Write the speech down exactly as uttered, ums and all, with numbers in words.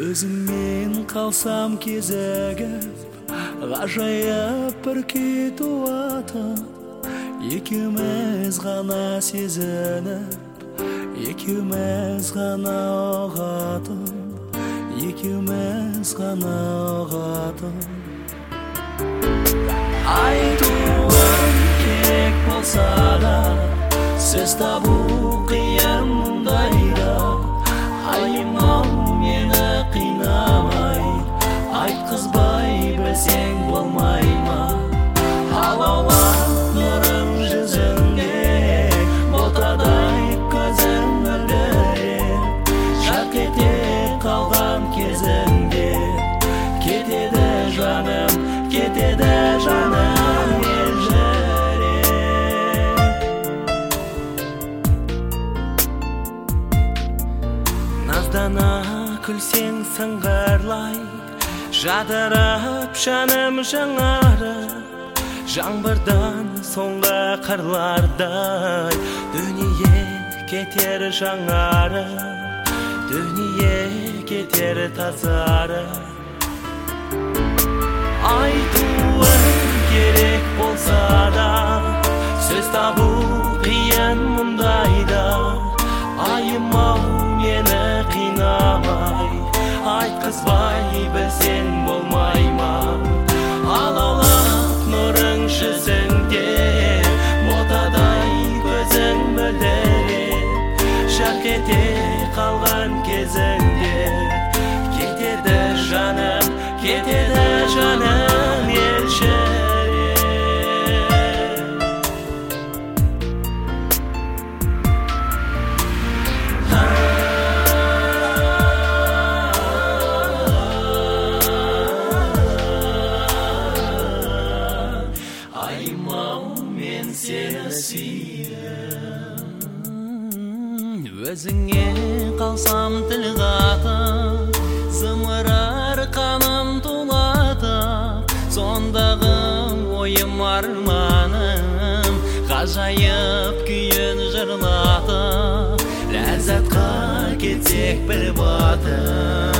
Өзіңмен қалсам кезігіп, ғажайып бір күй туатын, екеуміз ғана сезініп, екеуміз ғана ұғатын, екеуміз ғана ұғатын. Айтуым керек болса да, сөз табу қиын мұндайда. Айым-ау мені қинамай, айтқызбай білсең болмай ма? Алаулап нұрың жүзіңде, ботадай көзің мөлдіреп, жарқ ете қалған кезіңде, кетеді жаным, кетеді жаным елжіреп. Наздана күлсең сыңғырлай, жадырап жаным жаңарып, жаңбырдан соңғы қырлардай, дүние кетер жаңарып, дүние кетер тазарып. Айтуым керек болса да, сөз табу қиын мұндайда. Айым-ау мені қинамай, айтқызбай білсең болмай ма? Алаулап нұрың жүзіңде, ботадай көзің мөлдіреп, жарқ ете қалған кезіңде, кетеді жаным, кетеді жаным елжіреп. Айым-ау мен сені сүйем, өзіңе қалсам тіл қатып, зымырар қаным тулатып, сондағы ойым арманым, ғажайып күйін жырлатып, ләззатқа кетсек бір батып.